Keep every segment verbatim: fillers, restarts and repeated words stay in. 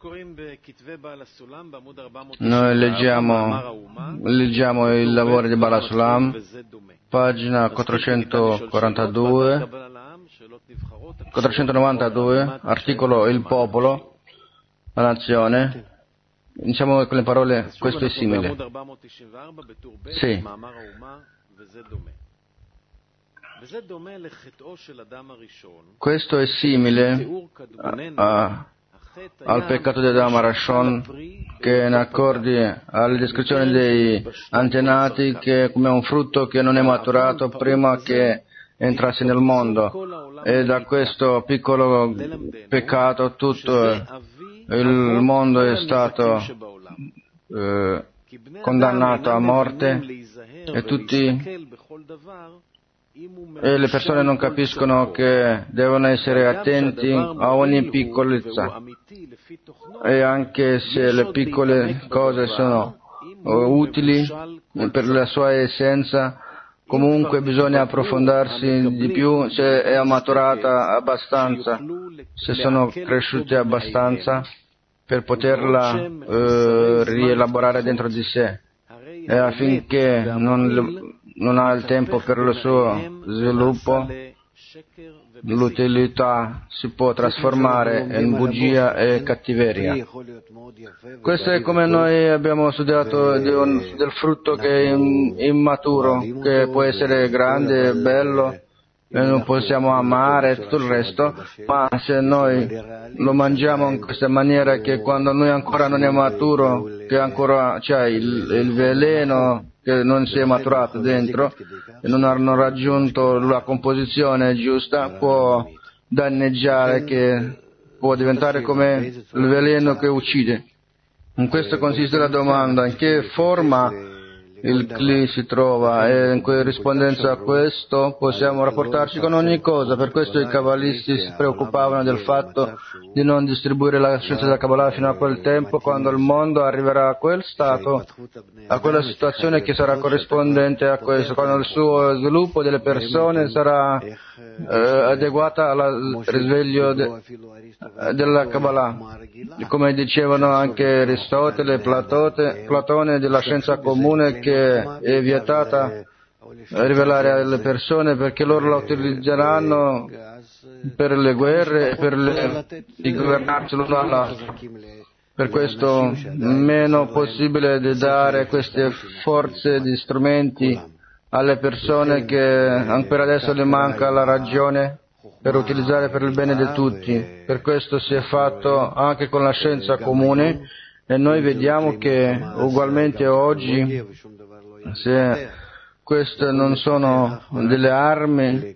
Noi leggiamo, leggiamo il lavoro di Baal HaSulam, pagina quattrocentoquarantadue, quattrocentonovantadue, articolo Il popolo, la nazione. Iniziamo con le parole, questo è simile. Sì. Questo è simile a, a, al peccato di Adam Arishon, che in accordi alle descrizioni dei antenati, che è come un frutto che non è maturato prima che entrasse nel mondo, e da questo piccolo peccato tutto il mondo è stato eh, condannato a morte, e tutti e le persone non capiscono che devono essere attenti a ogni piccolezza, e anche se le piccole cose sono utili per la sua essenza, comunque bisogna approfondarsi di più se è maturata abbastanza, se sono cresciute abbastanza per poterla eh, rielaborare dentro di sé, e affinché non non ha il tempo per il suo sviluppo, l'utilità si può trasformare in bugia e cattiveria. Questo è come noi abbiamo studiato di un, del frutto che è immaturo, che può essere grande, bello, e non possiamo amare e tutto il resto, ma se noi lo mangiamo in questa maniera, che quando noi ancora non è maturo, che ancora c'è il, il veleno, che non si è maturato dentro e non hanno raggiunto la composizione giusta, può danneggiare, che può diventare come il veleno che uccide. In questo consiste la domanda: in che forma il Kli si trova, e in corrispondenza a questo possiamo rapportarci con ogni cosa. Per questo i Kabbalisti si preoccupavano del fatto di non distribuire la scienza della Kabbalah fino a quel tempo, quando il mondo arriverà a quel stato, a quella situazione che sarà corrispondente a questo, quando il suo sviluppo delle persone sarà eh, adeguata al risveglio de, della Kabbalah, come dicevano anche Aristotele, Platote, Platone, della scienza comune, che è vietata rivelare alle persone, perché loro la utilizzeranno per le guerre e per le, i governarci l'uno all'altro. Per questo meno possibile di dare queste forze di strumenti alle persone che ancora adesso le manca la ragione per utilizzare per il bene di tutti. Per questo si è fatto anche con la scienza comune, e noi vediamo che ugualmente oggi, se queste non sono delle armi,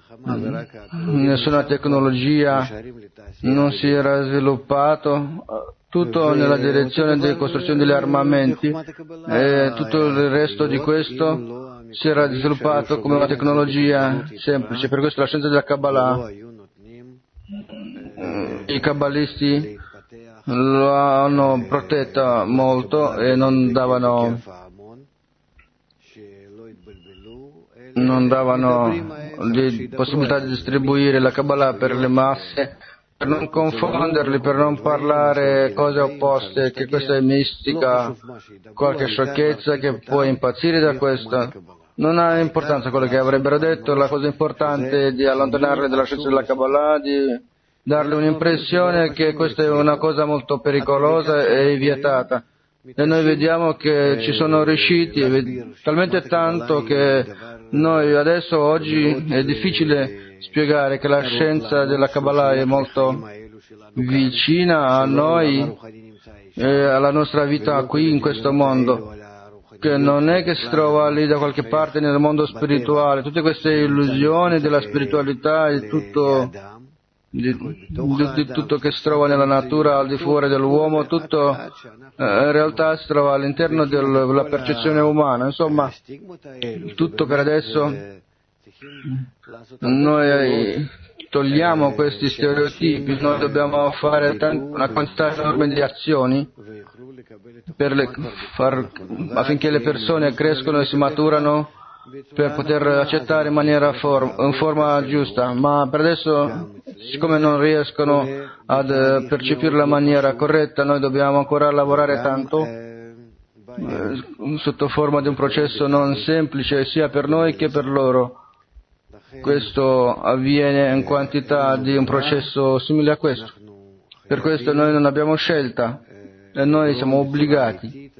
nessuna tecnologia non si era sviluppato, tutto nella direzione della costruzione degli armamenti, e tutto il resto di questo si era sviluppato come una tecnologia semplice. Per questo la scienza della Kabbalah, i kabbalisti lo hanno protetta molto e non davano non davano di possibilità di distribuire la Kabbalah per le masse, per non confonderli, per non parlare cose opposte, che questa è mistica, qualche sciocchezza che può impazzire da questo. Non ha importanza quello che avrebbero detto, la cosa importante è di allontanarli dalla scienza della Kabbalah, di darle un'impressione che questa è una cosa molto pericolosa e vietata. E noi vediamo che ci sono riusciti talmente tanto che noi adesso oggi è difficile spiegare che la scienza della Kabbalah è molto vicina a noi e alla nostra vita qui in questo mondo, che non è che si trova lì da qualche parte nel mondo spirituale. Tutte queste illusioni della spiritualità e tutto Di, di, di tutto che si trova nella natura al di fuori dell'uomo, tutto eh, in realtà si trova all'interno del, della percezione umana. Insomma, tutto per adesso noi togliamo questi stereotipi, noi dobbiamo fare una quantità enorme di azioni per le, far, affinché le persone crescono e si maturano, per poter accettare in maniera form, in forma giusta, ma per adesso siccome non riescono ad percepirla in maniera corretta, noi dobbiamo ancora lavorare tanto eh, sotto forma di un processo non semplice sia per noi che per loro. Questo avviene in quantità di un processo simile a questo. Per questo noi non abbiamo scelta e noi siamo obbligati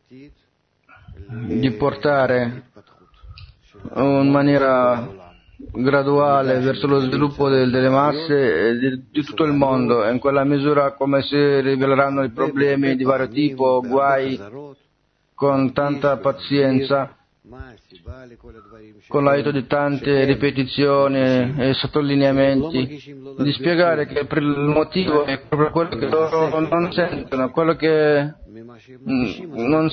di portare in maniera graduale verso lo sviluppo de, delle masse e di, di tutto il mondo, e in quella misura come si riveleranno i problemi di vario tipo, guai, con tanta pazienza, con l'aiuto di tante ripetizioni e sottolineamenti, di spiegare che per il motivo è proprio quello che loro non sentono, quello che non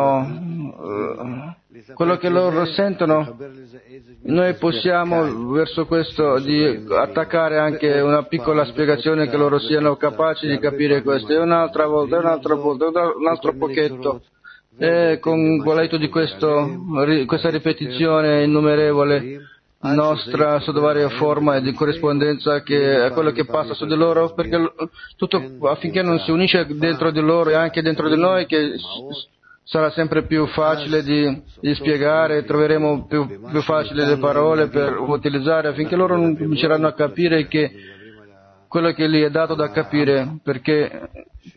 sentono, quello che loro sentono, noi possiamo verso questo di attaccare anche una piccola spiegazione che loro siano capaci di capire questo, e un'altra volta, un'altra volta, un altro pochetto. E con l'aiuto di questo, questa ripetizione innumerevole nostra sotto varie forme di corrispondenza, che è quello che passa su di loro, perché tutto affinché non si unisce dentro di loro e anche dentro di noi, che sarà sempre più facile di, di spiegare, troveremo più, più facile le parole per utilizzare, affinché loro non cominceranno a capire che quello che gli è dato da capire, perché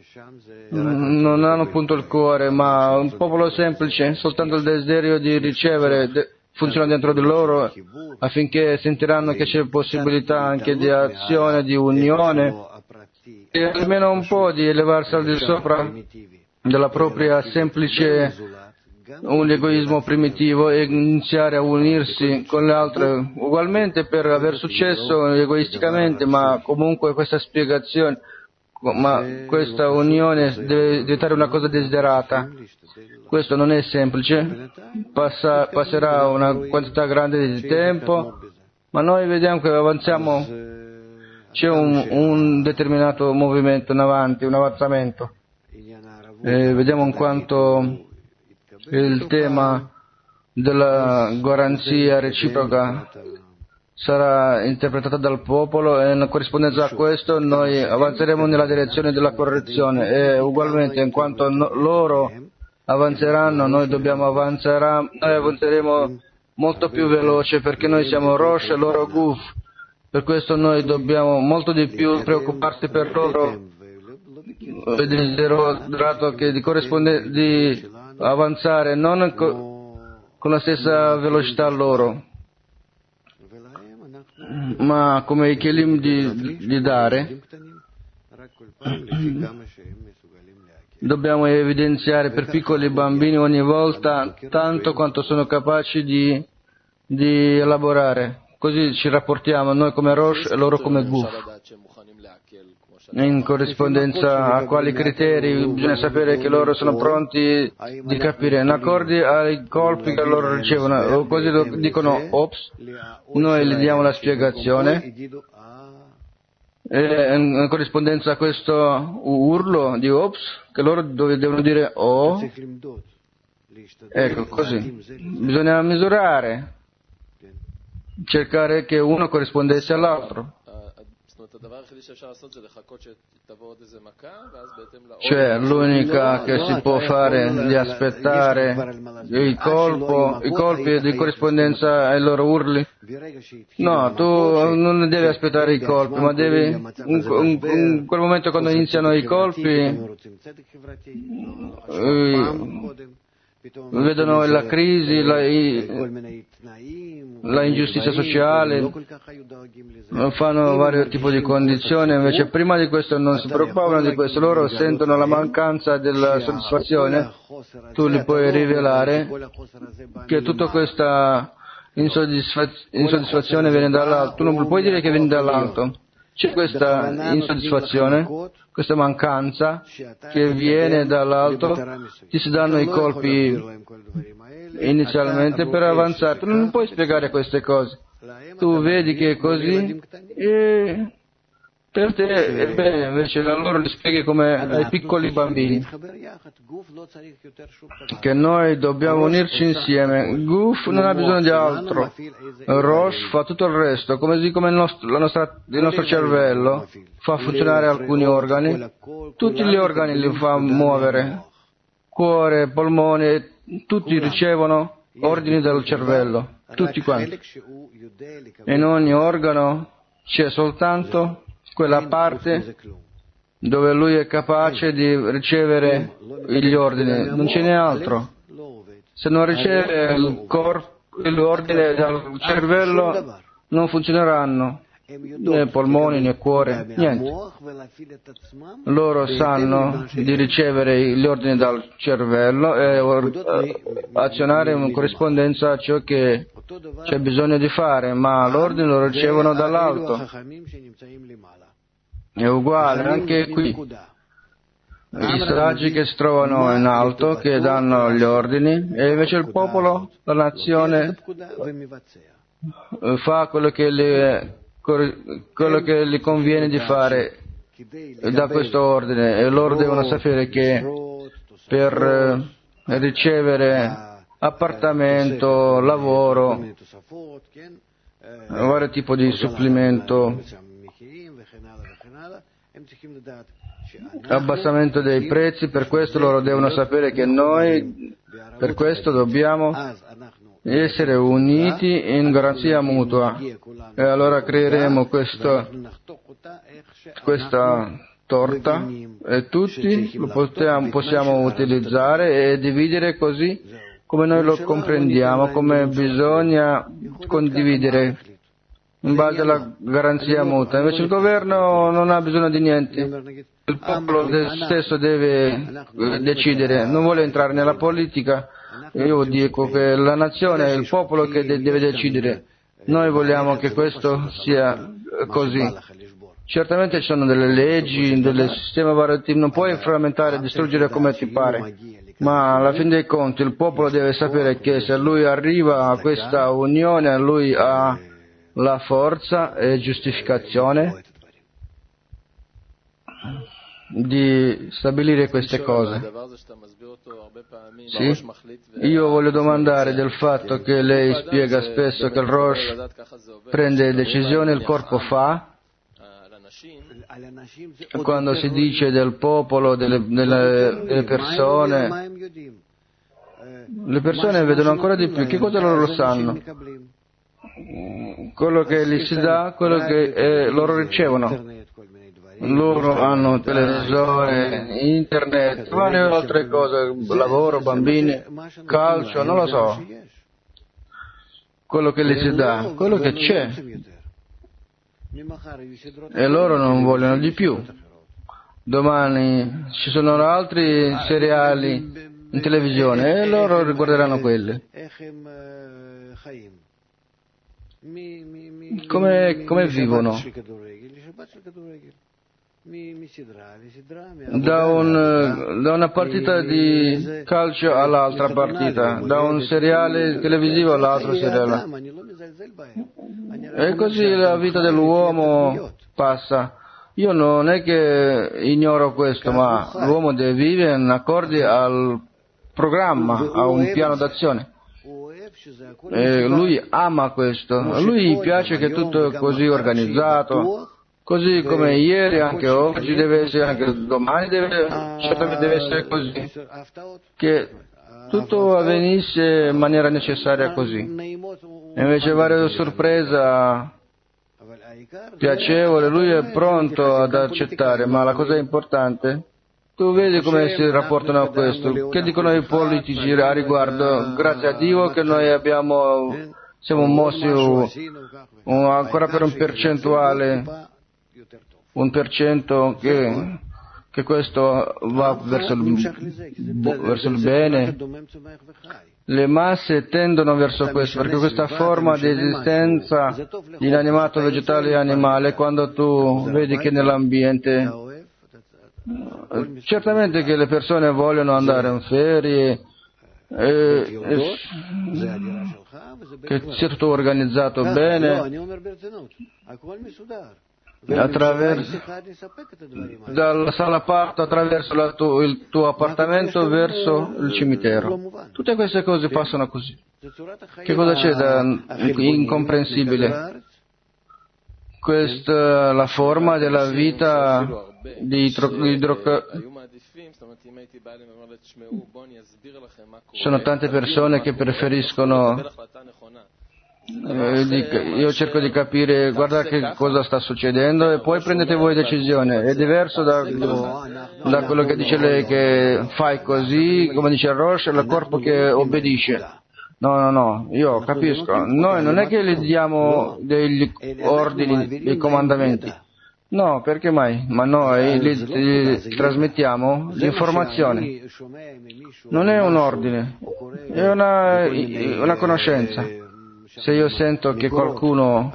non hanno appunto il cuore, ma un popolo semplice, soltanto il desiderio di ricevere de- funziona dentro di loro, affinché sentiranno che c'è possibilità anche di azione, di unione, e almeno un po' di elevarsi al di sopra della propria semplice un egoismo primitivo e iniziare a unirsi con le altre ugualmente per aver successo egoisticamente, ma comunque questa spiegazione, ma questa unione deve diventare una cosa desiderata. Questo non è semplice, Passa, passerà una quantità grande di tempo, ma noi vediamo che avanziamo, c'è un, un determinato movimento in avanti, un avanzamento. E vediamo in quanto il tema della garanzia reciproca sarà interpretata dal popolo, e in corrispondenza a questo noi avanzeremo nella direzione della correzione, e ugualmente in quanto no, loro avanzeranno, noi dobbiamo avanzare, noi avanzeremo molto più veloce, perché noi siamo Rosh e loro Guf. Per questo noi dobbiamo molto di più preoccuparsi per loro, e desiderato che di, corrisponde, di avanzare non co, con la stessa velocità loro, ma come i kelim di, di dare. Dobbiamo evidenziare per piccoli bambini ogni volta tanto quanto sono capaci di, di elaborare. Così ci rapportiamo noi come Rosh e loro come Guf. In corrispondenza a quali criteri bisogna sapere che loro sono pronti di capire. In accordi ai colpi che loro ricevono, o così dicono ops, noi gli diamo la spiegazione. E in corrispondenza a questo urlo di ops, che loro devono dire oh, ecco così. Bisogna misurare, cercare che uno corrispondesse all'altro. Cioè l'unica che si può fare di aspettare il colpo, i colpi di corrispondenza ai loro urli. No, tu non devi aspettare i colpi, ma devi in, in, in quel momento quando iniziano i colpi eh, vedono la crisi, la, la ingiustizia sociale, fanno vari tipi di condizioni, invece prima di questo non si preoccupavano di questo, loro sentono la mancanza della soddisfazione, tu li puoi rivelare che tutta questa insoddisfaz- insoddisfazione viene dall'alto, tu non puoi dire che viene dall'alto, c'è questa insoddisfazione, questa mancanza che viene dall'alto, ti si danno i colpi inizialmente per avanzare, tu non puoi spiegare queste cose, tu vedi che è così e Per te è bene, invece allora li spieghi come ai piccoli bambini, che noi dobbiamo unirci insieme. Guf non ha bisogno di altro, Rosh fa tutto il resto, così come il nostro, la nostra, il nostro cervello fa funzionare alcuni organi, tutti gli organi li fa muovere, cuore, polmoni, tutti ricevono ordini dal cervello, tutti quanti. In ogni organo c'è soltanto quella parte dove lui è capace di ricevere gli ordini, non ce n'è altro. Se non riceve il corpo, l'ordine dal cervello, non funzioneranno né polmoni né cuore, niente. Loro sanno di ricevere gli ordini dal cervello e or- azionare in corrispondenza a ciò che c'è bisogno di fare, ma l'ordine lo ricevono dall'alto. È uguale anche qui. I saggi che si trovano in alto, che danno gli ordini, e invece il popolo, la nazione, fa quello che gli, quello che gli conviene di fare da questo ordine, e loro devono sapere che per ricevere appartamento, lavoro, vari tipi di supplemento, abbassamento dei prezzi, per questo loro devono sapere che noi per questo dobbiamo essere uniti in garanzia mutua, e allora creeremo questo, questa torta e tutti lo possiamo, possiamo utilizzare e dividere così come noi lo comprendiamo, come bisogna condividere in base alla garanzia mutua. Invece il governo non ha bisogno di niente, il popolo stesso deve decidere, non vuole entrare nella politica. Io dico che la nazione è il popolo che deve decidere. Noi vogliamo che questo sia così. Certamente ci sono delle leggi, del sistema variativo, non puoi frammentare e distruggere come ti pare, ma alla fine dei conti il popolo deve sapere che se lui arriva a questa unione, lui ha la forza e giustificazione di stabilire queste cose. Sì? Io voglio domandare del fatto che lei spiega spesso che il Rosh prende decisioni, il corpo fa. Quando si dice del popolo, delle, delle, delle persone, le persone vedono ancora di più. Che cosa loro sanno? Quello che gli si dà, quello che eh, loro ricevono. Loro hanno televisore, internet, varie altre cose, lavoro, bambini, calcio, non lo so. Quello che gli si dà, quello che c'è. E loro non vogliono di più. Domani ci sono altri seriali in televisione e loro riguarderanno quelli. Come, come vivono? Da, un, da una partita di calcio all'altra partita, da un seriale televisivo all'altro seriale. E così la vita dell'uomo passa. Io non è che ignoro questo, ma l'uomo deve vivere in accordi al programma, a un piano d'azione. E lui ama questo, a lui piace che tutto è così organizzato. Così come ieri, anche oggi deve essere, anche domani deve, certamente deve essere così, che tutto avvenisse in maniera necessaria così. E invece varie sorpresa piacevole, lui è pronto ad accettare, ma la cosa importante, tu vedi come si rapportano a questo, che dicono i politici a riguardo, grazie a Dio che noi abbiamo, siamo mossi un, un, ancora per un percentuale, un per cento che, che questo va verso il, verso il bene. Le masse tendono verso questo, perché questa forma di esistenza inanimato, vegetale e animale, quando tu vedi che nell'ambiente, certamente che le persone vogliono andare in ferie, e, e, che sia tutto organizzato bene, attraverso, dalla sala parto attraverso la tu, il tuo appartamento verso il cimitero. Tutte queste cose passano così. Che cosa c'è da incomprensibile? Questa è la forma della vita di idrocarburati. Sono tante persone che preferiscono, eh, io cerco di capire, guarda che cosa sta succedendo e poi prendete voi decisione. È diverso da, da quello che dice lei, che fai così, come dice Rosh, è il corpo che obbedisce. No, no, no, io capisco. Noi non è che gli diamo degli ordini, dei comandamenti. No, perché mai? Ma noi gli, gli trasmettiamo l'informazione. Non è un ordine, è una, una conoscenza. Se io sento che qualcuno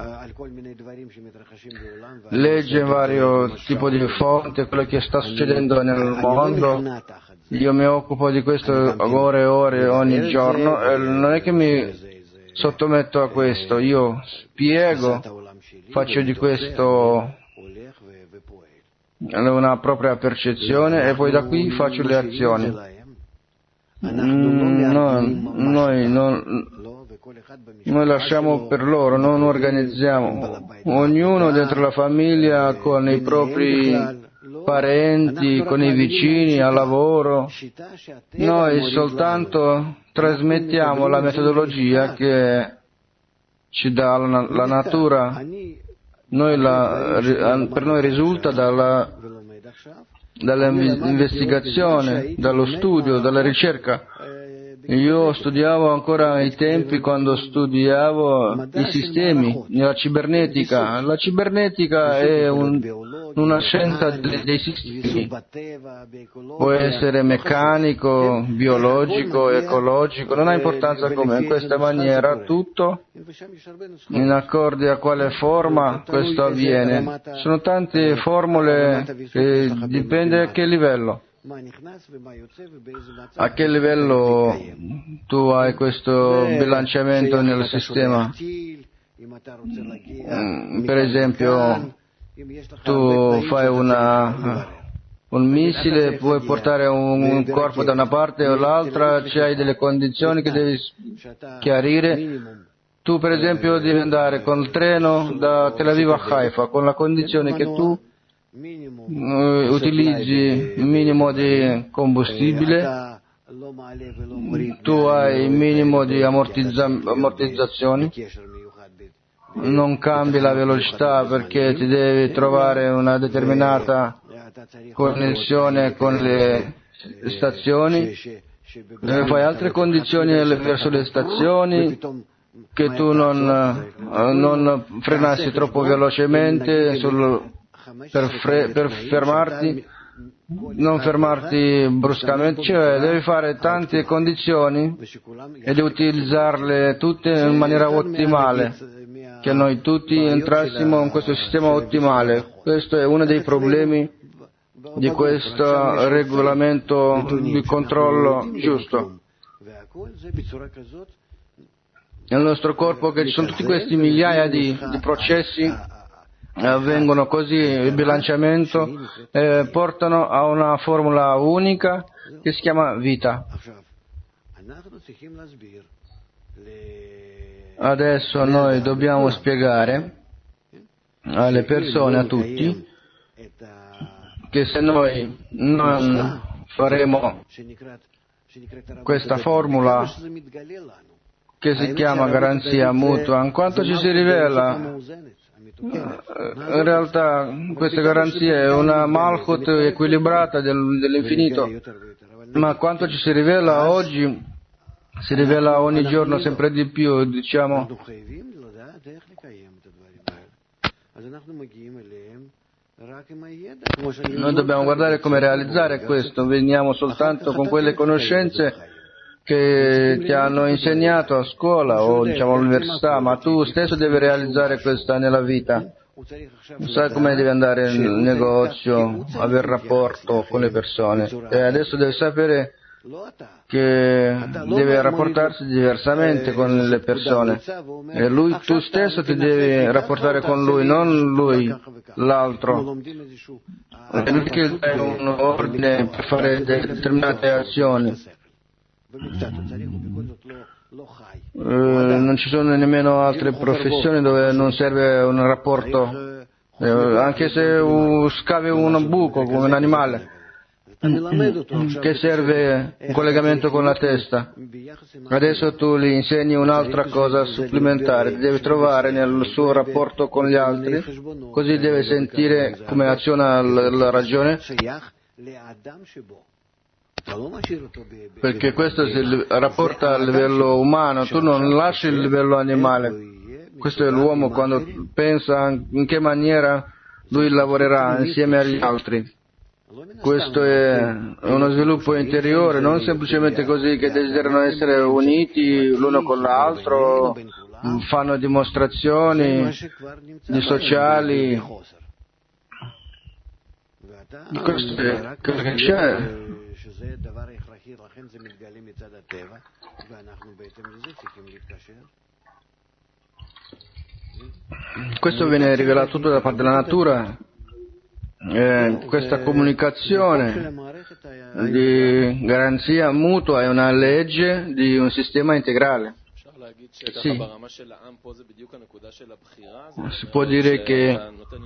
legge vario tipo di fonte, quello che sta succedendo nel mondo, io mi occupo di questo ore e ore ogni giorno e non è che mi sottometto a questo, io spiego, faccio di questo una propria percezione e poi da qui faccio le azioni. Mm, no, noi, non, noi lasciamo per loro, non organizziamo. Ognuno dentro la famiglia con i propri parenti, con i vicini, al lavoro. Noi soltanto trasmettiamo la metodologia che ci dà la, la natura. Noi la, per noi risulta dalla, dall'investigazione, dallo studio, dalla ricerca. Io studiavo ancora ai tempi quando studiavo i sistemi, la cibernetica. La cibernetica è un, una scienza dei, dei sistemi. Può essere meccanico, biologico, ecologico, non ha importanza come. In questa maniera tutto, in accordo a quale forma questo avviene. Sono tante formule che dipende a che livello. A che livello tu hai questo bilanciamento nel sistema? Per esempio, tu fai una, un missile, puoi portare un corpo da una parte o l'altra, c'hai delle condizioni che devi chiarire. Tu per esempio devi andare con il treno da Tel Aviv a Haifa, con la condizione che tu Uh, utilizzi il minimo di combustibile, tu hai il minimo di ammortizza- ammortizzazioni, non cambi la velocità perché ti devi trovare una determinata connessione con le stazioni, fai altre condizioni verso le stazioni, che tu non, non frenassi troppo velocemente sul Per, fre- per fermarti, non fermarti bruscamente, cioè devi fare tante condizioni e devi utilizzarle tutte in maniera ottimale, che noi tutti entrassimo in questo sistema ottimale. Questo è uno dei problemi di questo regolamento di controllo giusto. Nel nostro corpo che ci sono tutti questi migliaia di, di processi avvengono così, il bilanciamento eh, portano a una formula unica che si chiama vita. Adesso noi dobbiamo spiegare alle persone, a tutti, che se noi non faremo questa formula che si chiama garanzia mutua, in quanto ci si rivela, in realtà questa garanzia è una Malchut equilibrata del, dell'infinito, ma quanto ci si rivela oggi, si rivela ogni giorno sempre di più, diciamo. Noi dobbiamo guardare come realizzare questo, veniamo soltanto con quelle conoscenze che ti hanno insegnato a scuola o diciamo all'università, ma tu stesso devi realizzare questa nella vita. Sai come devi andare nel negozio, avere rapporto con le persone, e adesso devi sapere che deve rapportarsi diversamente con le persone. E lui, tu stesso ti devi rapportare con lui, non lui, l'altro. È lui che dà un ordine per fare determinate azioni. Eh, non ci sono nemmeno altre professioni dove non serve un rapporto, eh, anche se uh, scavi un buco come un animale, che serve un collegamento con la testa. Adesso tu gli insegni un'altra cosa supplementare, devi trovare nel suo rapporto con gli altri, così deve sentire come aziona la, la ragione, perché questo si rapporta al livello umano, tu non lasci il livello animale. Questo è l'uomo quando pensa in che maniera lui lavorerà insieme agli altri. Questo è uno sviluppo interiore, non semplicemente così che desiderano essere uniti l'uno con l'altro, fanno dimostrazioni sociali. Questo è quello che c'è. Questo viene rivelato tutto da parte della natura. Eh, questa comunicazione di garanzia mutua è una legge di un sistema integrale. Sì. Si può dire che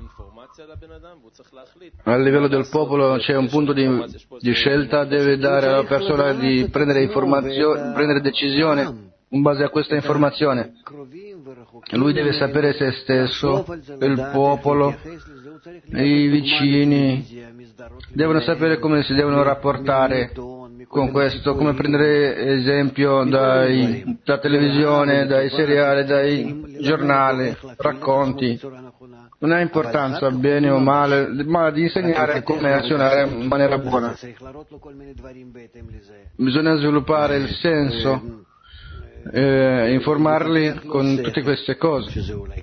a livello del popolo c'è un punto di, di scelta, deve dare alla persona di prendere informazione, prendere decisione in base a questa informazione. Lui deve sapere se stesso, il popolo, i vicini devono sapere come si devono rapportare con questo, come prendere esempio dai, da televisione, dai seriali, dai giornali, racconti. Non ha importanza bene o male, ma di insegnare come azionare in maniera buona. Bisogna sviluppare il senso, eh, informarli con tutte queste cose.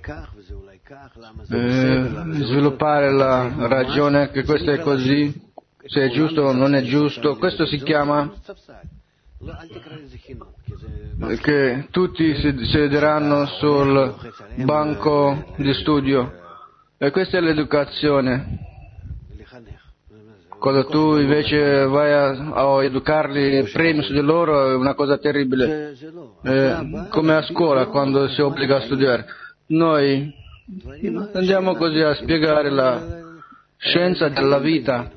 Eh, sviluppare la ragione che questo è così, se è giusto o non è giusto, questo si chiama che tutti si sederanno sul banco di studio, e questa è l'educazione. Quando tu invece vai a, a educarli, premi su di loro, è una cosa terribile, eh, come a scuola quando si obbliga a studiare. Noi andiamo così a spiegare la scienza della vita.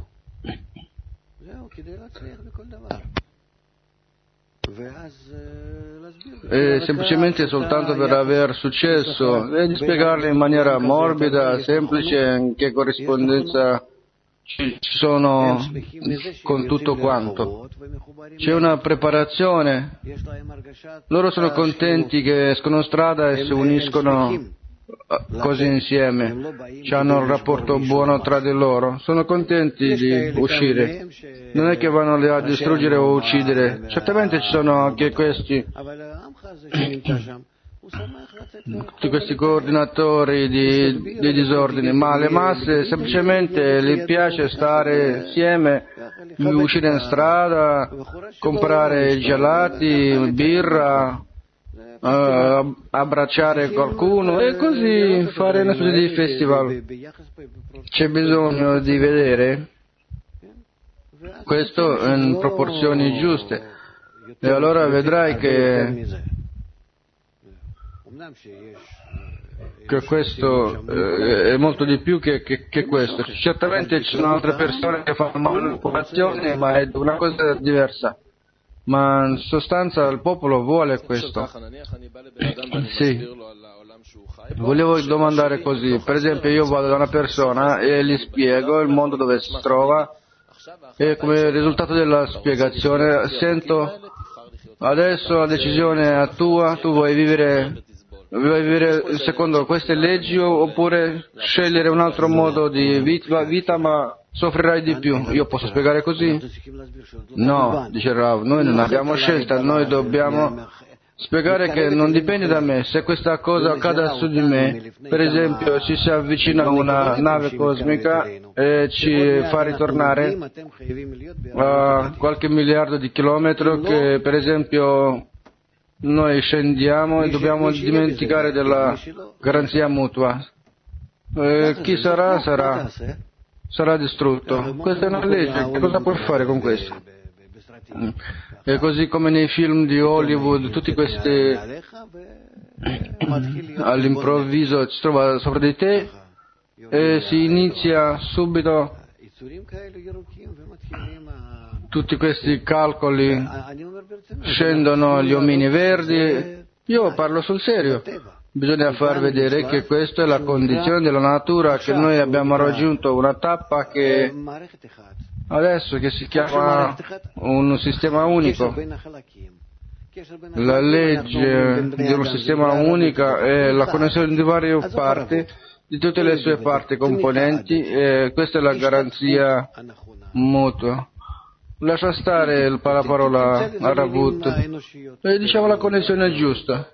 E semplicemente soltanto per aver successo, e di spiegarle in maniera morbida, semplice, in che corrispondenza ci sono con tutto quanto. C'è una preparazione. Loro sono contenti che escono in strada e si uniscono così insieme, hanno un rapporto buono tra di loro, sono contenti di uscire, non è che vanno lì a distruggere o uccidere. Certamente ci sono anche questi tutti questi coordinatori di, di disordini, ma alle masse semplicemente gli piace stare insieme, uscire in strada, comprare gelati, birra, Uh, abbracciare qualcuno e così fare una specie di festival. C'è bisogno di vedere questo in proporzioni giuste, e allora vedrai che, che questo eh, è molto di più che, che, che questo. Certamente ci sono altre persone che fanno manipolazioni, ma è una cosa diversa. Ma in sostanza il popolo vuole questo. Sì. Volevo domandare così, per esempio io vado da una persona e gli spiego il mondo dove si trova, e come risultato della spiegazione sento: adesso la decisione è tua, tu vuoi vivere, vuoi vivere secondo queste leggi oppure scegliere un altro modo di vita, vita ma soffrirai di più. Io posso spiegare così? No, dice Rav, noi non abbiamo scelta, noi dobbiamo spiegare che non dipende da me. Se questa cosa accade su di me, per esempio ci si avvicina a una nave cosmica e ci fa ritornare a qualche miliardo di chilometri, che per esempio noi scendiamo e dobbiamo dimenticare della garanzia mutua. E chi sarà sarà sarà distrutto. Questa è una legge, che cosa puoi fare con questo? E così come nei film di Hollywood, tutti questi all'improvviso si trova sopra di te e si inizia subito tutti questi calcoli, scendono gli omini verdi. Io parlo sul serio. Bisogna far vedere che questa è la condizione della natura, che noi abbiamo raggiunto una tappa che adesso che si chiama un sistema unico. La legge di un sistema unico è la connessione di varie parti, di tutte le sue parti componenti, e questa è la garanzia mutua. Lascia stare il paraparola Aravut e diciamo la connessione giusta.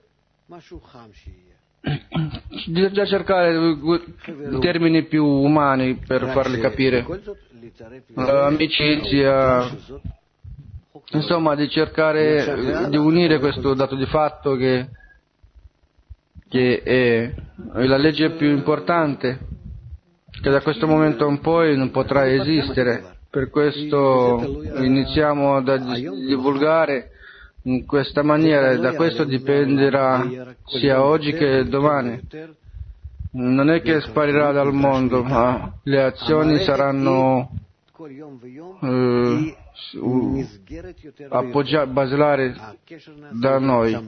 Bisogna cercare termini più umani per farli capire. L'amicizia, insomma, di cercare di unire questo dato di fatto che, che è la legge più importante, che da questo momento in poi non potrà esistere. Per questo iniziamo a divulgare in questa maniera, e da questo dipenderà sia oggi che domani. Non è che sparirà dal mondo, ma le azioni saranno eh, appoggiate, basilari da noi.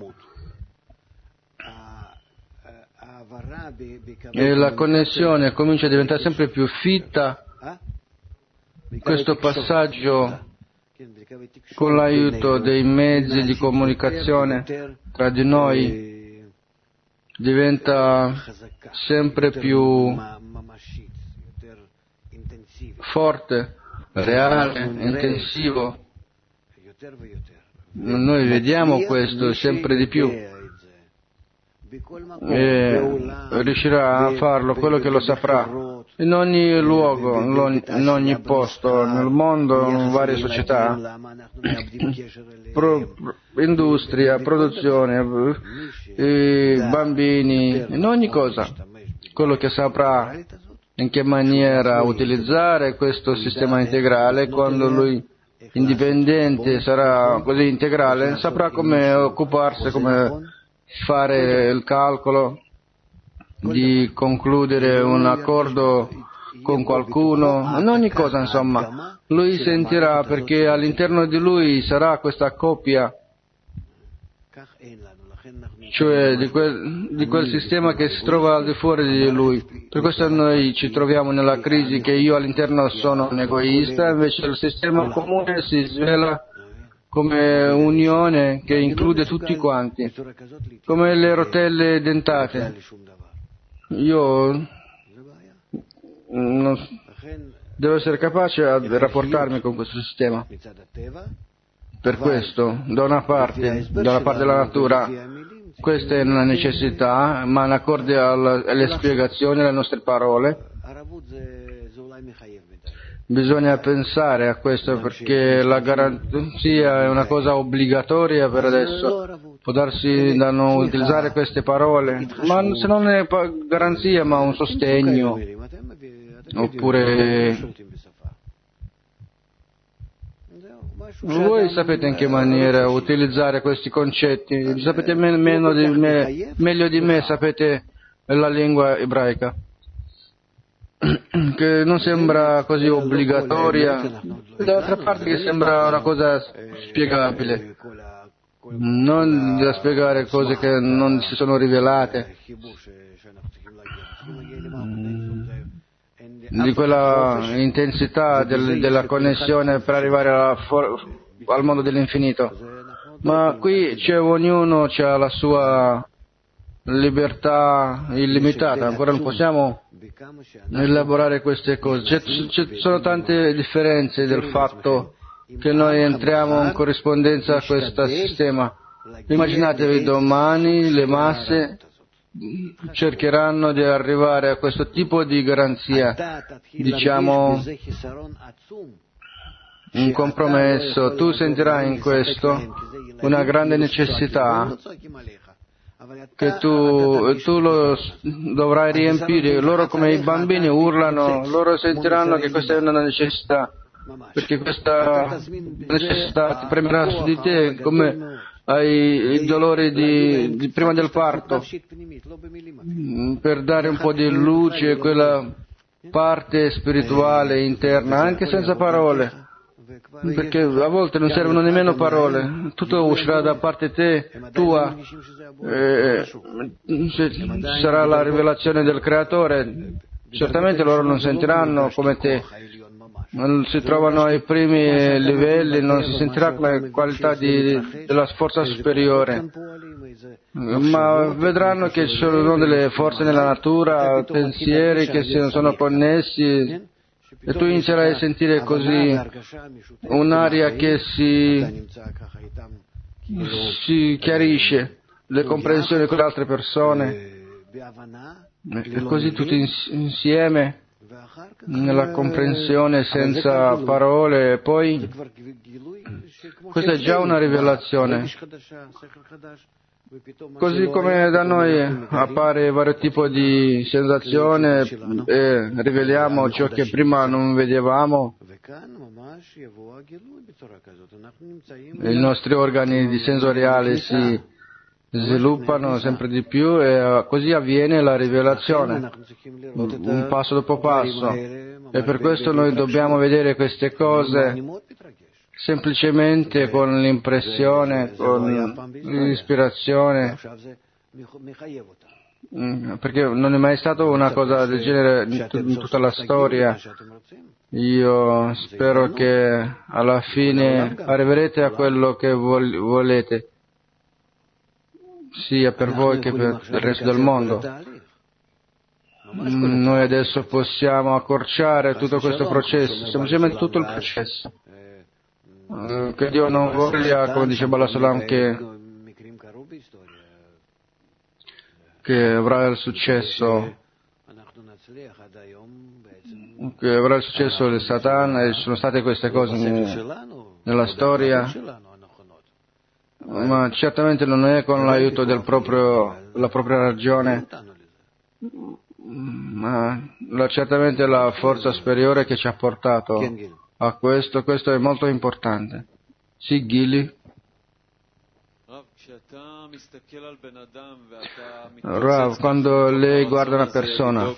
E la connessione comincia a diventare sempre più fitta. Questo passaggio, con l'aiuto dei mezzi di comunicazione tra di noi, diventa sempre più forte, reale, intensivo. Noi vediamo questo sempre di più, e riuscirà a farlo quello che lo saprà in ogni luogo, in ogni posto, nel mondo, in varie società, Pro, industria, produzione, eh, bambini, in ogni cosa. Quello che saprà in che maniera utilizzare questo sistema integrale, quando lui indipendente sarà così integrale, saprà come occuparsi, come fare il calcolo, di concludere un accordo con qualcuno, in ogni cosa, insomma. Lui sentirà, perché all'interno di lui sarà questa coppia, cioè di quel, di quel sistema che si trova al di fuori di lui. Per questo noi ci troviamo nella crisi, che io all'interno sono un egoista, invece il sistema comune si svela come unione che include tutti quanti, come le rotelle dentate. Io non, devo essere capace a rapportarmi con questo sistema. Per questo, da una parte, dalla parte della natura, questa è una necessità, ma in accordo alle spiegazioni, alle nostre parole, bisogna pensare a questo, perché la garanzia è una cosa obbligatoria per adesso. Può darsi da non utilizzare queste parole, ma se non è garanzia, ma un sostegno, oppure voi sapete in che maniera utilizzare questi concetti, sapete meno di me, meglio di me, sapete la lingua ebraica, che non sembra così obbligatoria, dall'altra parte che sembra una cosa spiegabile, non da spiegare cose che non si sono rivelate, di quella intensità del, della connessione per arrivare alla for, al mondo dell'infinito. Ma qui c'è ognuno c'ha la sua libertà illimitata, ancora non possiamo elaborare queste cose. Ci sono tante differenze del fatto che noi entriamo in corrispondenza a questo sistema. Immaginatevi domani le masse cercheranno di arrivare a questo tipo di garanzia, diciamo un compromesso. Tu sentirai in questo una grande necessità che tu, tu lo dovrai riempire. Loro come i bambini urlano, loro sentiranno che questa è una necessità, perché questa necessità ti premerà su di te come ai i dolori di, di prima del parto, per dare un po' di luce a quella parte spirituale interna, anche senza parole, perché a volte non servono nemmeno parole, tutto uscirà da parte te, tua, eh, sarà la rivelazione del Creatore. Certamente loro non sentiranno come te, non si trovano ai primi livelli, non si sentirà la qualità di, della forza superiore, ma vedranno che ci sono delle forze nella natura, pensieri che si sono connessi, e tu inizierai a sentire così un'aria che si, si chiarisce, le comprensioni con le altre persone, e così tutti insieme nella comprensione senza parole. E poi questa è già una rivelazione, così come da noi appare vario tipo di sensazione e riveliamo ciò che prima non vedevamo. I nostri organi sensoriali si sviluppano sempre di più e così avviene la rivelazione, un passo dopo passo. E per questo noi dobbiamo vedere queste cose semplicemente con l'impressione, con l'ispirazione, perché non è mai stata una cosa del genere in tutta la storia. Io spero che alla fine arriverete a quello che volete, sia per voi che per il resto del mondo. Noi adesso possiamo accorciare tutto questo processo, semplicemente tutto il processo. Che Dio non voglia, come dice Bala Salam, che, che avrà il successo, che avrà il successo del Satan, e ci sono state queste cose nella storia, ma certamente non è con l'aiuto del proprio, della propria ragione, ma la, certamente la forza superiore che ci ha portato a questo. Questo è molto importante. Sì, Gili. Rav, quando lei guarda una persona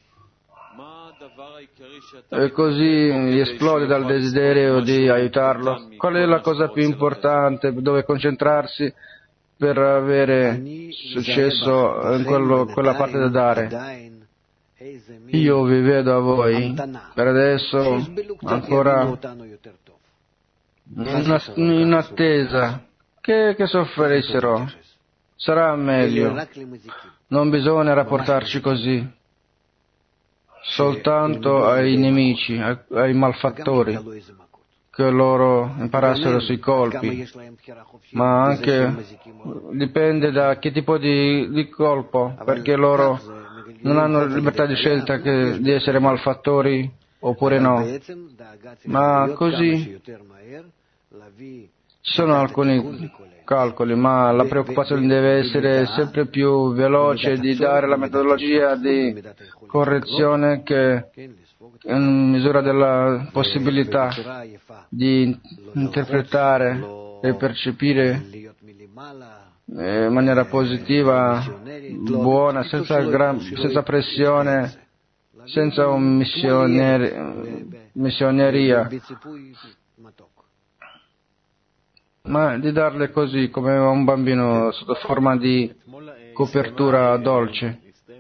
e così esplode dal desiderio di aiutarlo, qual è la cosa più importante dove concentrarsi per avere successo in quello, quella parte da dare? Io vi vedo a voi per adesso ancora in attesa che, che soffrissero. Sarà meglio, non bisogna rapportarci così soltanto ai nemici, ai, ai malfattori, che loro imparassero sui colpi, ma anche dipende da che tipo di, di colpo, perché loro non hanno libertà di scelta che, di essere malfattori oppure no, ma così ci sono alcuni calcoli, ma la preoccupazione deve essere sempre più veloce di dare la metodologia di correzione che in misura della possibilità di interpretare e percepire in maniera positiva, buona, senza, gran, senza pressione, senza un missioner, missioneria, ma di darle così come a un bambino sotto forma di copertura dolce.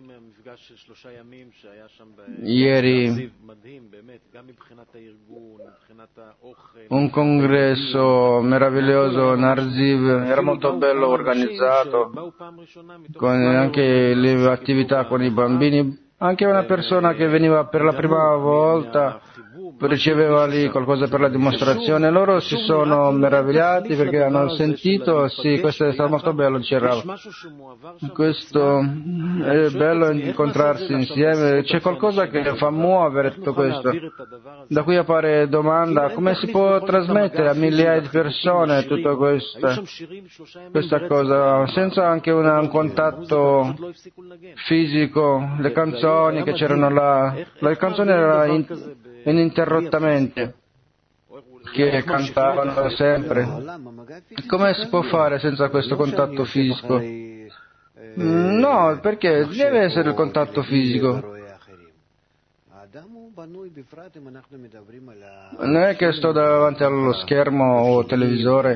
Ieri un congresso meraviglioso, Narziv, era molto bello organizzato, con anche le attività con i bambini, anche una persona che veniva per la prima volta riceveva lì qualcosa per la dimostrazione, loro si sono meravigliati perché hanno sentito, sì, questo è stato molto bello, dice Rav. Questo è bello incontrarsi insieme, c'è qualcosa che fa muovere tutto questo. Da qui appare domanda, come si può trasmettere a migliaia di persone tutto questo, questa cosa, senza anche una, un contatto fisico, le canzoni che c'erano là, le canzoni erano in, ininterrottamente, che cantavano sempre. Come si può fare senza questo contatto fisico? No, perché deve essere il contatto fisico. Non è che sto davanti allo schermo o televisore.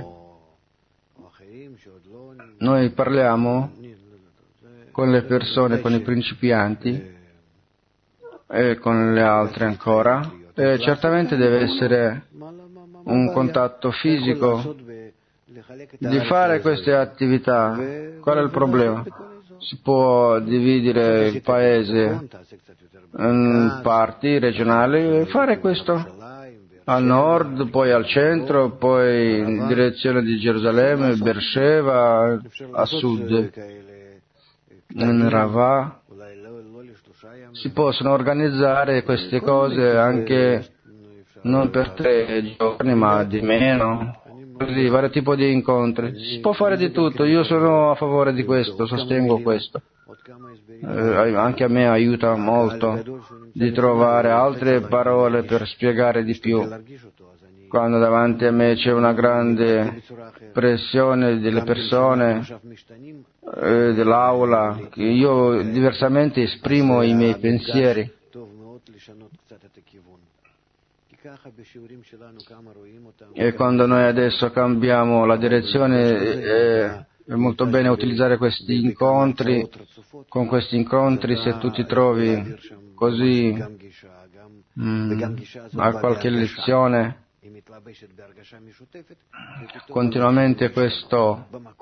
Noi parliamo con le persone, con i principianti e con le altre ancora. E certamente deve essere un contatto fisico di fare queste attività. Qual è il problema? Si può dividere il paese in parti regionali e fare questo al nord, poi al centro, poi in direzione di Gerusalemme, Beersheba, a sud, in Rava. Si possono organizzare queste cose anche non per tre giorni, ma di meno, così, vari tipi di incontri. Si può fare di tutto, io sono a favore di questo, sostengo questo. Eh, anche a me aiuta molto di trovare altre parole per spiegare di più. Quando davanti a me c'è una grande pressione delle persone, eh, dell'aula, che io diversamente esprimo i miei pensieri. E quando noi adesso cambiamo la direzione, è, è molto bene utilizzare questi incontri. Con questi incontri, se tu ti trovi così mm, a qualche lezione, continuamente questo,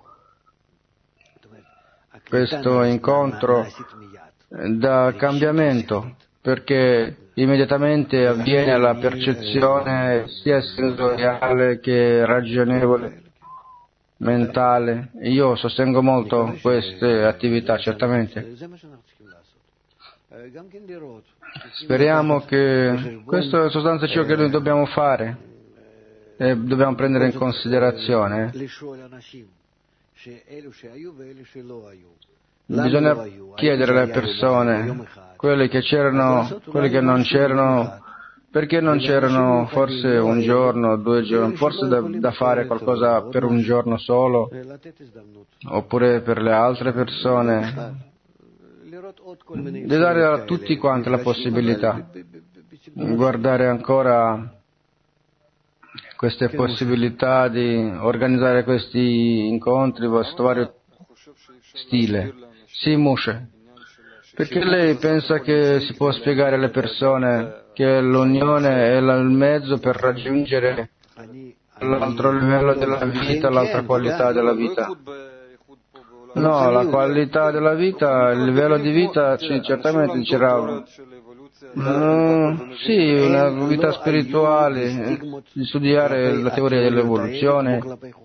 questo incontro dà cambiamento, perché immediatamente avviene la percezione sia sensoriale che ragionevole, mentale. Io sostengo molto queste attività, certamente. Speriamo che questo è in sostanza ciò che noi dobbiamo fare e dobbiamo prendere in considerazione. Bisogna chiedere alle persone, quelli che c'erano, quelli che non c'erano, perché non c'erano forse un giorno, due giorni, forse da, da fare qualcosa per un giorno solo, oppure per le altre persone, di dare a tutti quanti la possibilità, guardare ancora queste possibilità di organizzare questi incontri, questo vario stile. Sì, Moshe. Perché lei pensa che si può spiegare alle persone che l'unione è il mezzo per raggiungere l'altro livello della vita, l'altra qualità della vita? No, la qualità della vita, il livello di vita, sì, certamente dicerà, mm, sì, una vita spirituale, di studiare la teoria dell'evoluzione.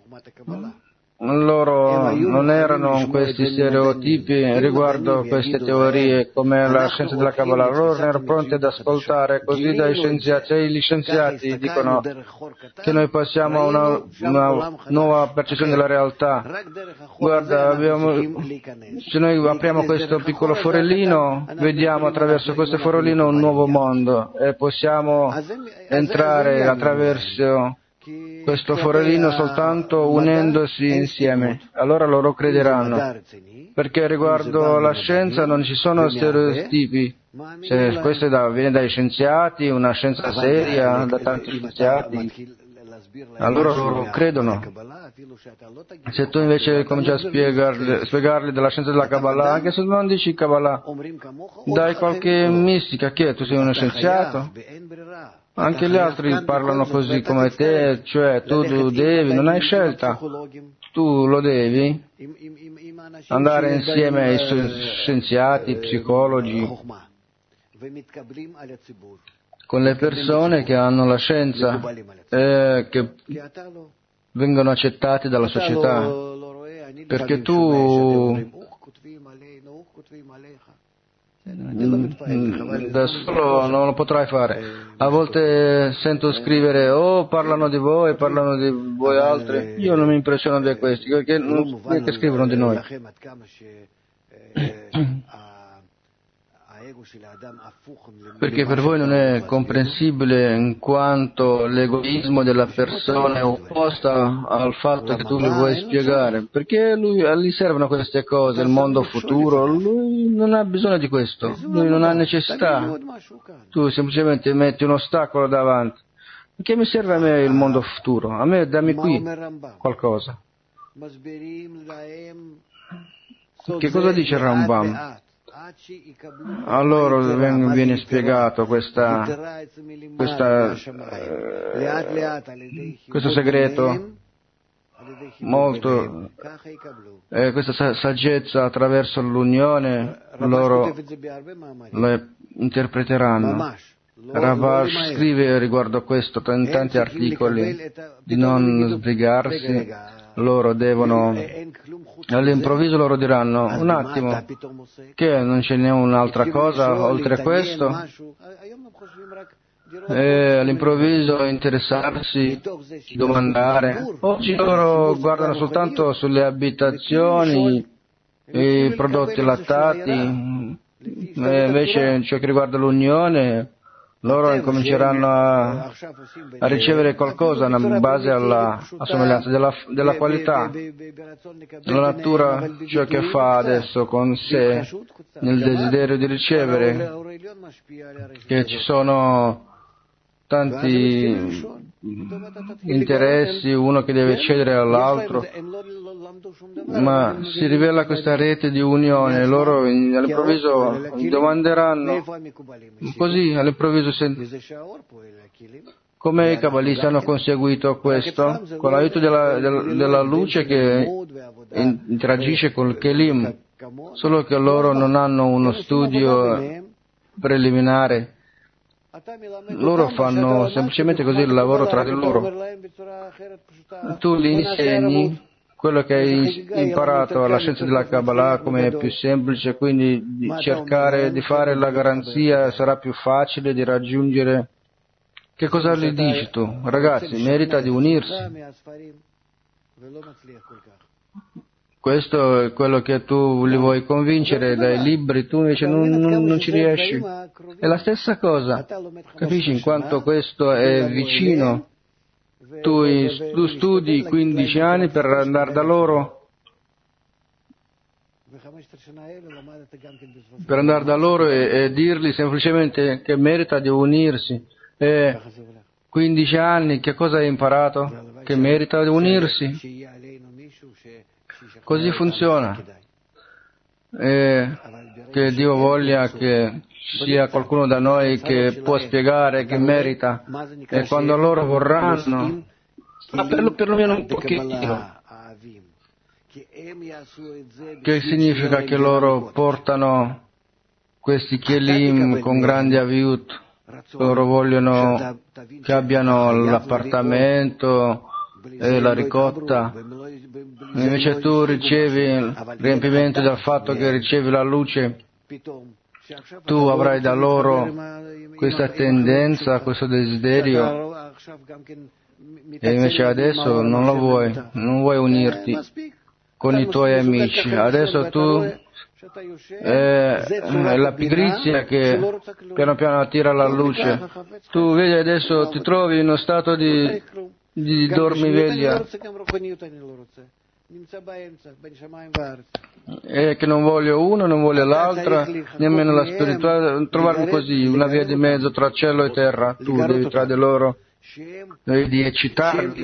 Loro non erano questi stereotipi riguardo queste teorie come la scienza della Kabbalah, loro erano pronti ad ascoltare così dai scienziati, e gli scienziati dicono che noi passiamo a una, una nuova percezione della realtà. Guarda, abbiamo, se noi apriamo questo piccolo forellino, vediamo attraverso questo forellino un nuovo mondo e possiamo entrare attraverso questo forellino soltanto unendosi insieme, allora loro crederanno, perché riguardo la scienza non ci sono stereotipi. Se questo è da, viene dai scienziati, una scienza seria, da tanti scienziati, allora loro credono. Se tu invece cominci a spiegarli, spiegarli della scienza della Kabbalah, anche se non dici Kabbalah, dai qualche mistica, che tu sei uno scienziato? Anche gli altri parlano così come te, cioè tu lo devi, non hai scelta, tu lo devi andare insieme ai scienziati, psicologi, con le persone che hanno la scienza e che vengono accettati dalla società, perché tu da solo non lo potrai fare. A volte sento scrivere oh parlano di voi, parlano di voi altri. Io non mi impressiono di questi, perché non che scrivono di noi. Perché per voi non è comprensibile in quanto l'egoismo della persona è opposta al fatto che tu gli vuoi spiegare, perché lui, gli servono queste cose, il mondo futuro, lui non ha bisogno di questo, lui non ha necessità, tu semplicemente metti un ostacolo davanti. Perché mi serve a me il mondo futuro? A me dammi qui qualcosa. Che cosa dice il Rambam? A loro viene spiegato questa, questa, eh, questo segreto, molto, eh, questa saggezza attraverso l'unione, loro lo interpreteranno. Ravash scrive riguardo a questo in tanti articoli di non sbrigarsi. Loro devono, all'improvviso loro diranno un attimo che non ce n'è un'altra cosa oltre a questo, e all'improvviso interessarsi, domandare. Oggi loro guardano soltanto sulle abitazioni, i prodotti lattati, e invece ciò che riguarda l'unione loro incominceranno a, a ricevere qualcosa in base alla somiglianza della, della qualità. La natura ciò che fa adesso con sé nel desiderio di ricevere, che ci sono tanti interessi, uno che deve cedere all'altro, ma si rivela questa rete di unione. Loro all'improvviso domanderanno così, all'improvviso come i cabalisti hanno conseguito questo? Con l'aiuto della, della, della luce che interagisce con il Kelim, solo che loro non hanno uno studio preliminare. Loro fanno semplicemente così il lavoro tra di loro. Tu gli insegni quello che hai imparato alla scienza della Kabbalah come è più semplice, quindi di cercare di fare la garanzia sarà più facile di raggiungere. Che cosa gli dici tu? Ragazzi, merita di unirsi. Questo è quello che tu li vuoi convincere dai libri, tu invece non, non, non ci riesci. È la stessa cosa, capisci? In quanto questo è vicino, tu, tu studi quindici anni per andare da loro, per andare da loro e, e dirgli semplicemente che merita di unirsi. E quindici anni, che cosa hai imparato? Che merita di unirsi. Così funziona. E che Dio voglia che ci sia qualcuno da noi che può spiegare che merita, e quando loro vorranno, ma per, perlomeno un pochettino. Che significa che loro portano questi kelim con grandi aviut, loro vogliono che abbiano l'appartamento e la ricotta, invece tu ricevi il riempimento del fatto che ricevi la luce, tu avrai da loro questa tendenza, questo desiderio, e invece adesso non lo vuoi, non vuoi unirti con i tuoi amici. Adesso tu è, è la pigrizia che piano piano attira la luce. Tu vedi, adesso ti trovi in uno stato di, di dormiveglia, e che non voglio uno, non voglio l'altra, nemmeno la spiritualità, trovarmi così, una via di mezzo tra cielo e terra. Tu devi tra di loro, devi eccitarli,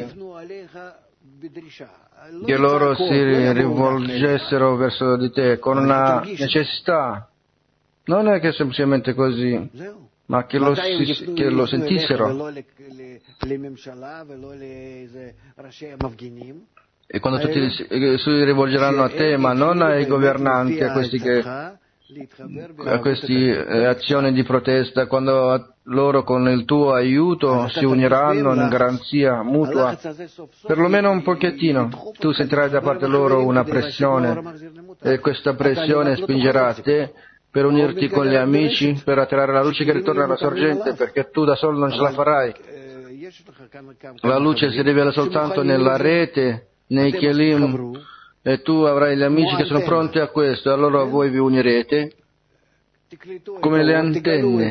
che loro si rivolgessero verso di te con una necessità, non è che semplicemente così, ma che lo, si, che lo sentissero. E quando tutti si rivolgeranno a te, ma non ai governanti, a questi che a queste azioni di protesta, quando loro con il tuo aiuto si uniranno in garanzia mutua, perlomeno un pochettino, tu sentirai da parte loro una pressione e questa pressione spingerà te per unirti con gli amici, per attirare la luce che ritorna alla sorgente, perché tu da solo non ce la farai. La luce si rivela soltanto nella rete, nei kelim, e tu avrai gli amici che sono pronti a questo, e allora voi vi unirete come le antenne.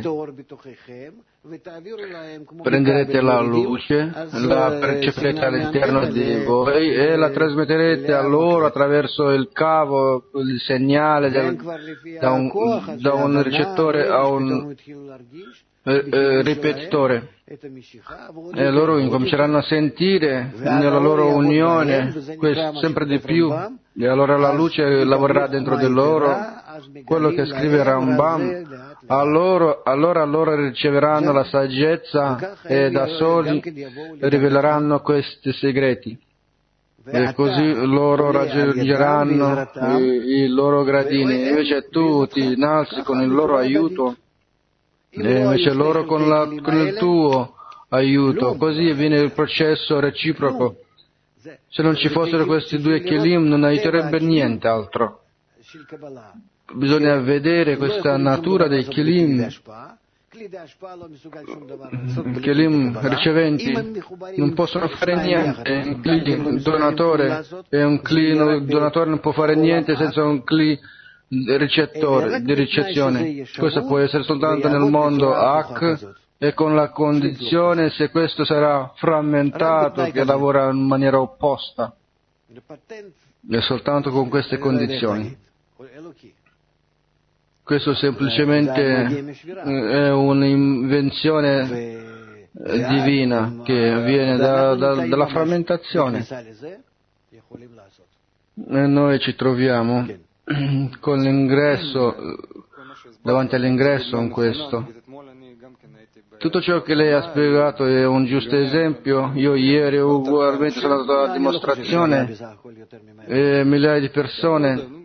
Prenderete la luce, la percepirete all'interno di voi e la trasmetterete a loro attraverso il cavo, il segnale del, da, un, da un ricettore a un eh, eh, ripetitore. E loro incominceranno a sentire nella loro unione questo, sempre di più, e allora la luce lavorerà dentro di loro, quello che scrive Rambam. Allora, allora loro riceveranno la saggezza e da soli riveleranno questi segreti, e così loro raggiungeranno i, i loro gradini. Invece tu ti innalzi con il loro aiuto e invece loro con, la, con il tuo aiuto, così viene il processo reciproco. Se non ci fossero questi due kelim non aiuterebbe niente altro. Bisogna vedere questa natura dei kelim. Kelim riceventi non possono fare niente, un kli donatore e un kli donatore non può fare niente senza un kli ricettore di ricezione. Questo può essere soltanto nel mondo Ak, e con la condizione se questo sarà frammentato che lavora in maniera opposta, e soltanto con queste condizioni. Questo semplicemente è un'invenzione divina che viene da, da, dalla frammentazione. E noi ci troviamo con l'ingresso, davanti all'ingresso in questo. Tutto ciò che lei ha spiegato è un giusto esempio. Io ieri ugualmente sono andato alla dimostrazione e migliaia di persone,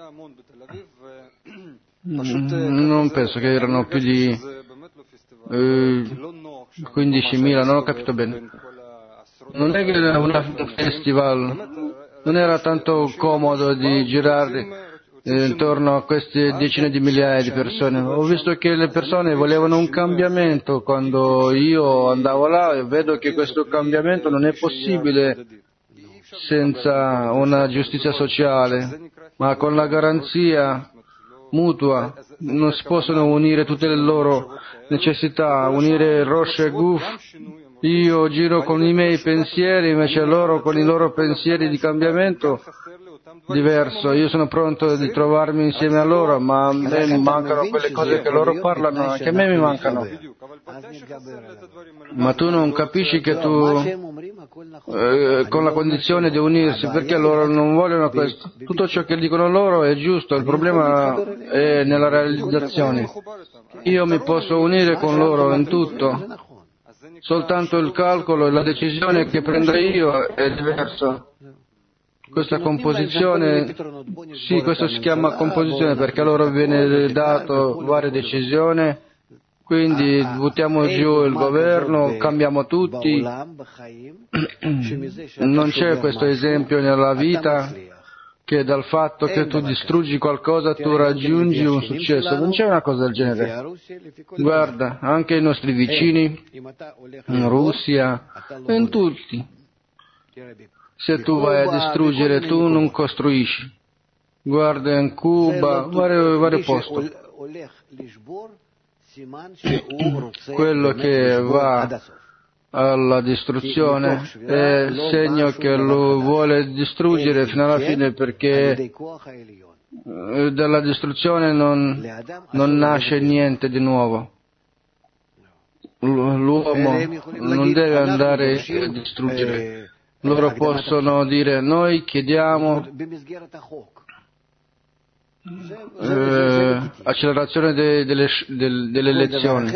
non penso che erano più di eh, quindicimila, non ho capito bene. Non è che era una, un festival, non era tanto comodo di girare eh, intorno a queste decine di migliaia di persone. Ho visto che le persone volevano un cambiamento. Quando io andavo là e vedo che questo cambiamento non è possibile senza una giustizia sociale, ma con la garanzia mutua non si possono unire tutte le loro necessità, unire Rosh e Guf. Io giro con i miei pensieri, invece loro con i loro pensieri di cambiamento diverso. Io sono pronto di trovarmi insieme a loro, ma a me mi mancano quelle cose che loro parlano, che a me mi mancano. Ma tu non capisci che tu eh, con la condizione di unirsi, perché loro non vogliono questo. Tutto ciò che dicono loro è giusto, il problema è nella realizzazione. Io mi posso unire con loro in tutto, soltanto il calcolo e la decisione che prendo io è diverso. Questa composizione, sì, questo si chiama composizione perché a loro viene dato varie decisioni. Quindi buttiamo giù il governo, cambiamo tutti. Non c'è questo esempio nella vita che dal fatto che tu distruggi qualcosa tu raggiungi un successo. Non c'è una cosa del genere. Guarda, anche i nostri vicini, in Russia, in tutti. Se tu vai a distruggere, tu non costruisci. Guarda in Cuba, vari, vari posti. Quello che va alla distruzione è segno che lo vuole distruggere fino alla fine, perché dalla distruzione non, non nasce niente di nuovo. L'uomo non deve andare a distruggere. Loro possono dire: noi chiediamo Eh, accelerazione de, delle, de, delle elezioni.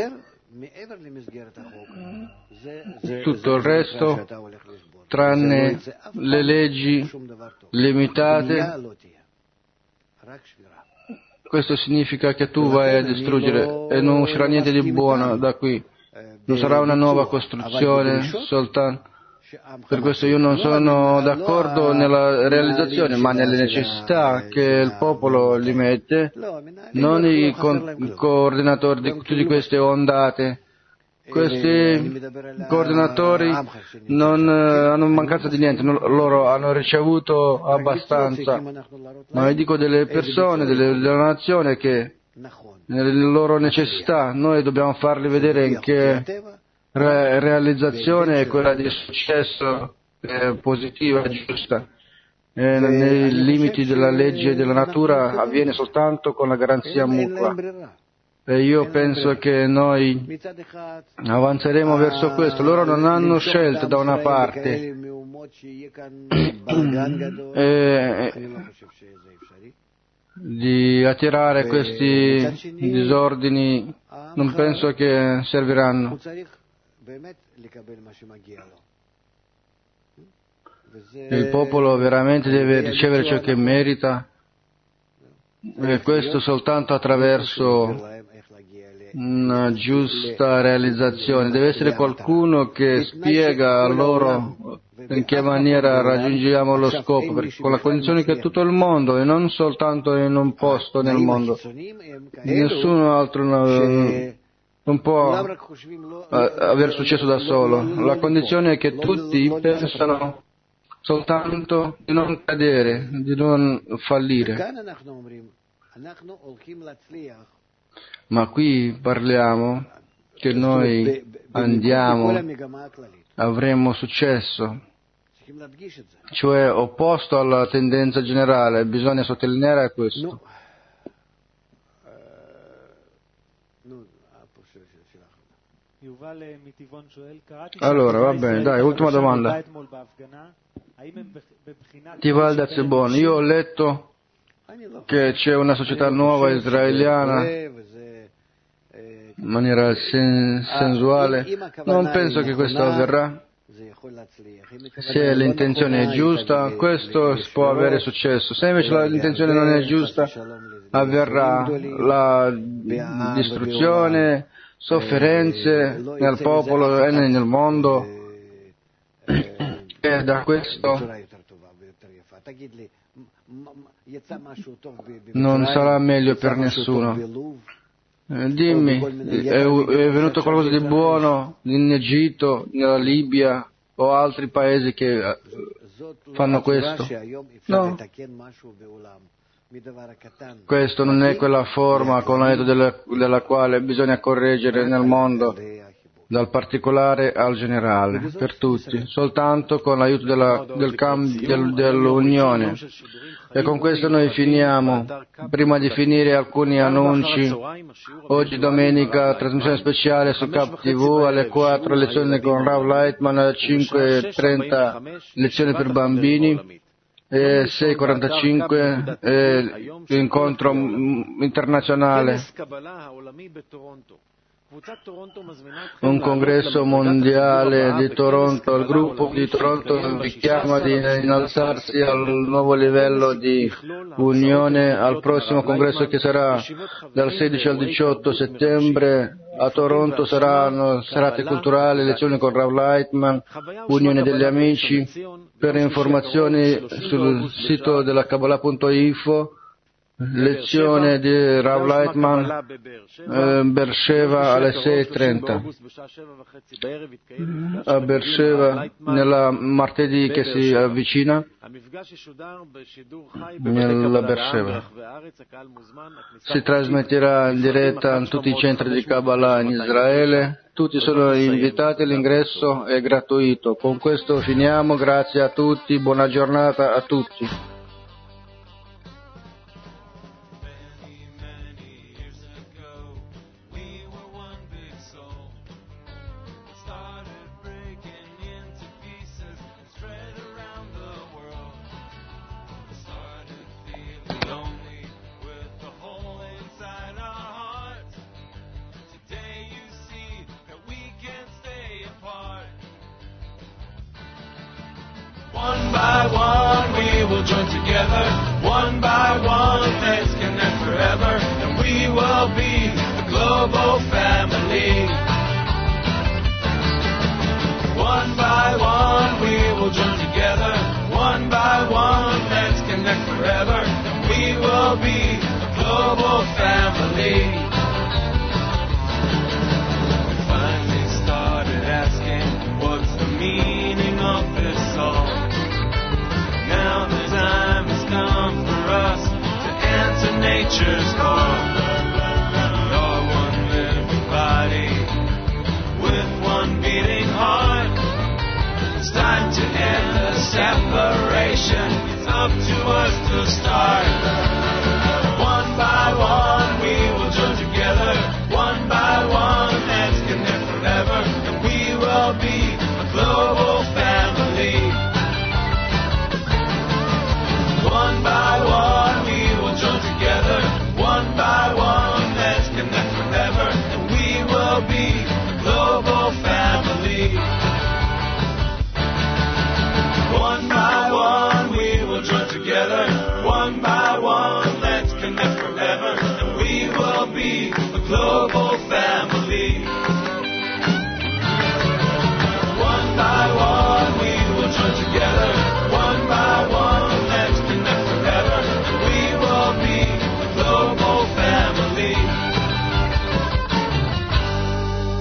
Tutto il resto, tranne le leggi limitate, questo significa che tu vai a distruggere e non uscirà niente di buono da qui. Non sarà una nuova costruzione soltanto. Per questo io non sono d'accordo nella realizzazione, ma nelle necessità che il popolo li mette, non i co- coordinatori di tutte queste ondate. Questi coordinatori non hanno mancanza di niente, non, loro hanno ricevuto abbastanza. Ma io dico delle persone, delle, della nazione che nelle loro necessità noi dobbiamo farli vedere che re- realizzazione è quella di successo eh, positiva e giusta. E nei limiti della legge e della natura avviene soltanto con la garanzia mutua. E io penso che noi avanzeremo verso questo. Loro non hanno scelto da una parte e, di attirare questi disordini, non penso che serviranno. Il popolo veramente deve ricevere ciò che merita, e questo soltanto attraverso una giusta realizzazione. Deve essere qualcuno che spiega a loro in che maniera raggiungiamo lo scopo, perché con la condizione che tutto il mondo, e non soltanto in un posto nel mondo, nessuno altro non, non può avere successo da solo. La condizione è che tutti pensano soltanto di non cadere, di non fallire. Ma qui parliamo che noi andiamo, avremo successo, cioè opposto alla tendenza generale. Bisogna sottolineare questo. Allora, va bene, dai, ultima domanda. Tival da Zebon, io ho letto che c'è una società nuova israeliana in maniera sen- sensuale. Non penso che questo avverrà. Se l'intenzione è giusta, questo può avere successo. Se invece la- l'intenzione non è giusta, avverrà la distruzione, sofferenze nel popolo e nel mondo. E da questo non sarà meglio per nessuno. Eh, dimmi, è, è venuto qualcosa di buono in Egitto, nella Libia o altri paesi che eh, fanno questo? No. Questo non è quella forma con l'aiuto della, della quale bisogna correggere nel mondo, dal particolare al generale, per tutti, soltanto con l'aiuto della, del cambio, del, dell'unione. E con questo noi finiamo. Prima di finire alcuni annunci. Oggi domenica trasmissione speciale su Cap tivù alle quattro, lezioni con Rav Lightman, alle cinque e trenta lezioni per bambini, e sei e quarantacinque eh, incontro internazionale. Un congresso mondiale di Toronto. Il gruppo di Toronto richiama di innalzarsi al nuovo livello di unione al prossimo congresso che sarà dal sedici al diciotto settembre a Toronto. Saranno serate culturali, lezioni con Rav Lightman, unione degli amici. Per informazioni sul sito della Kabbalah punto info. Lezione di Rav Lightman, eh, Beersheva alle sei e trenta. A Beersheva, nella martedì che si avvicina, nella Beersheva. Si trasmetterà in diretta in tutti i centri di Kabbalah in Israele. Tutti sono invitati, l'ingresso è gratuito. Con questo finiamo, grazie a tutti, buona giornata a tutti. One by one we will join together. One by one, thanks connect forever. global family. One by one we will join together. One by one, let's connect forever. We will be a global family. We finally started asking, what's the meaning of this all? Now the time has come for us to answer nature's call. We are one living body with one beating heart. It's time to end the separation. It's up to us to start.